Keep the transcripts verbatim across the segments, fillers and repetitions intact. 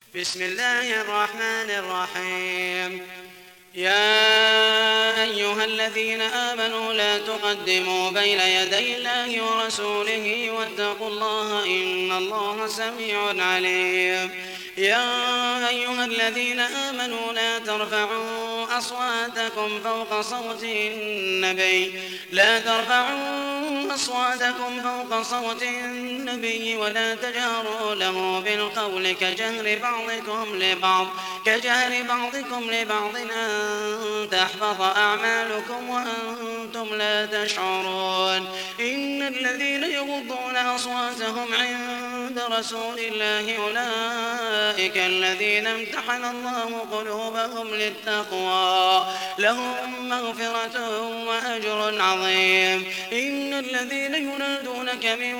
بسم الله الرحمن الرحيم. يا أيها الذين آمنوا لا تقدموا بين يدي الله ورسوله واتقوا الله إن الله سميع عليم. يا أيها الذين آمنوا لا ترفعوا أصواتكم فوق صوت النبي لا ترفعوا أصواتكم فوق صوت النبي ولا تجهروا له بالقول كجهر بعضكم لبعض كجهر بعضكم لبعض أن تحبط أعمالكم وأنتم لا تشعرون. إن الذين يغضون أصواتهم عند رسول الله أولئك الذين امتحن الله قلوبهم للتقوى لهم مغفرة وأجر عظيم. إن الذين ينادونك من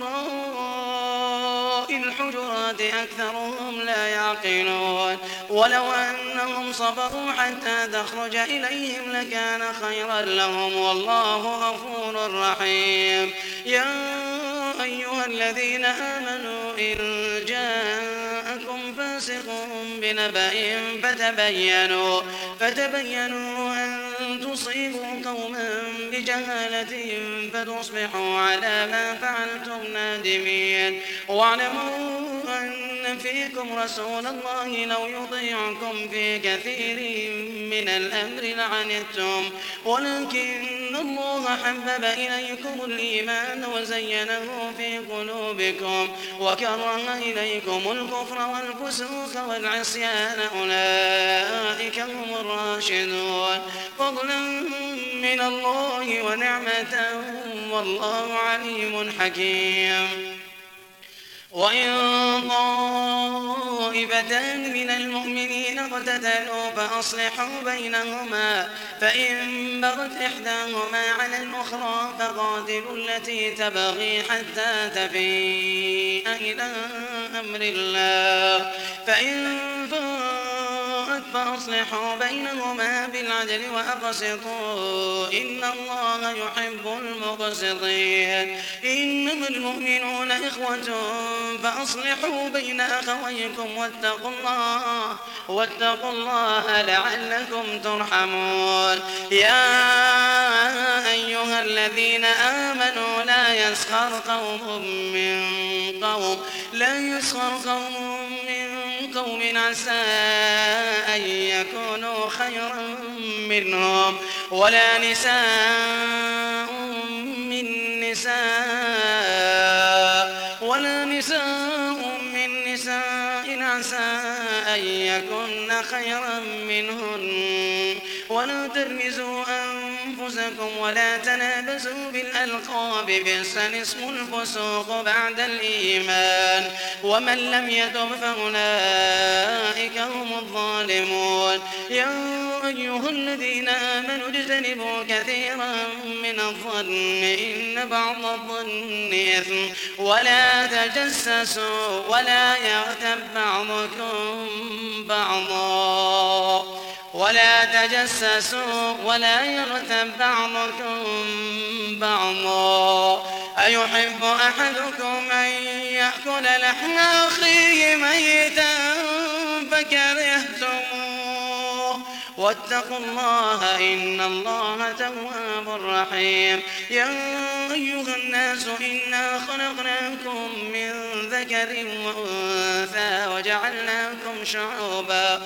وراء الحجرات أكثرهم لا يعقلون. ولو أنهم صبروا حتى تخرج إليهم لكان خيرا لهم والله غفور رحيم. يا أيها الذين آمنوا إن جاءكم فاسق بنبأ فتبينوا فتبينوا أن تصيبوا قوما بجهالة فتصبحوا على ما فعلتم نادمين. واعلموا أن فيكم رسول الله لو يطيعكم في كثير من الأمر لعنتم ولكن الله حبب إليكم الإيمان وزينه في قلوبكم وكره إليكم الكفر والفسوق والعصيان أولئك هم الراشدون فضلا من الله ونعمة والله عليم حكيم. وإن طائفتان من المؤمنين اقتتلوا فأصلحوا بينهما فإن بغت إحداهما على الأخرى فقاتلوا التي تبغي حتى تفيء إلى أمر الله فإن فاءت فأصلحوا بينهما بالعدل وأقسطوا إن الله يحب المقسطين. إنما المؤمنون إخوة فأصلحوا بين أخويكم واتقوا الله واتقوا الله لعلكم ترحمون. يا أيها الذين آمنوا لا يسخر قوم من قوم لا يسخر قوم من قوم عسى أن يكونوا خيرا منهم ولا نساء من نساء ولا نساء من نساء عسى أن يكن خيرا منهن ولا تلمزوا أنفسكم ولا تنابزوا بالألقاب بئس الاسم الفسوق بعد الإيمان ومن لم يتب فأولئك هم الظالمون. يا أيها الذين آمنوا اجتنبوا كثيرا من الظن إن بعض الظن إثم ولا تجسسوا ولا يغتب بعضكم بعضا ولا تجسسوا ولا يغتب بعضكم بعضا أيحب أحدكم أن يأكل لحم أخيه ميتا فكرهتموه واتقوا الله إن الله تواب رحيم. يا أيها الناس إنا خلقناكم من ذكر وأنثى وجعلناكم شعوبا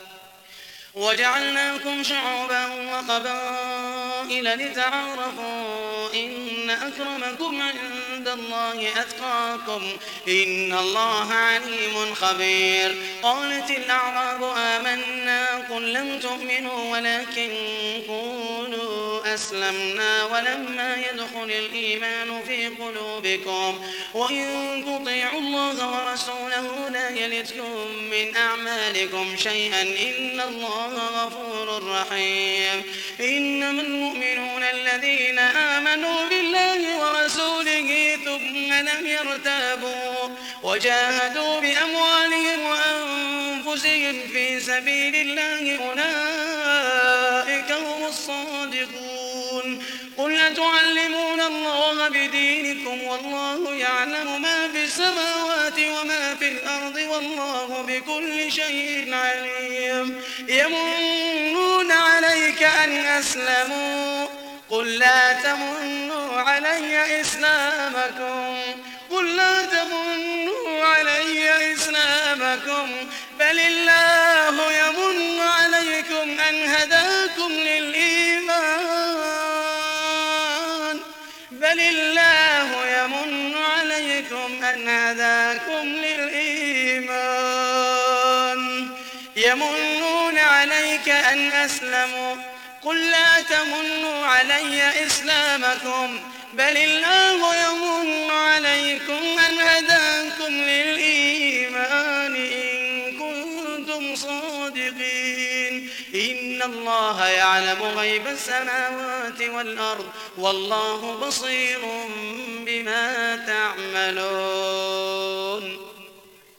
وجعلناكم شعوبا وقبائل لتعارفوا إن أكرمكم عند الله أتقاكم إن الله عليم خبير. قالت الأعراب آمنا قل لم تؤمنوا ولكن قولوا أسلمنا ولما يدخل الإيمان في قلوبكم وإن تطيعوا الله ورسوله لا يلتكم من أعمالكم شيئا إن الله غفور رحيم. إنما المؤمنون الذين آمنوا بالله ورسوله ثم لم يرتابوا وجاهدوا بأموالهم وأنفسهم في سبيل الله أولئك هم الصادقون. قل أتعلمون تظلمون الله بدينكم والله يعلم ما في السماوات وما في الأرض والله بكل شيء عليم. يمنون عليك أن أسلموا قل لا تمنوا علي إسلامكم قل لا تمنوا علي إسلامكم بل الله يمن عليكم أن هداكم للإيمان بل الله يمن عليكم أن هداكم للإيمان يمنون عليك أن أسلموا قل لا تمنوا علي إسلامكم بل الله يمن عليكم أن هداكم للإيمان إن كنتم صادقين. إن الله يعلم غيب السماوات والأرض والله بصير بما تعملون.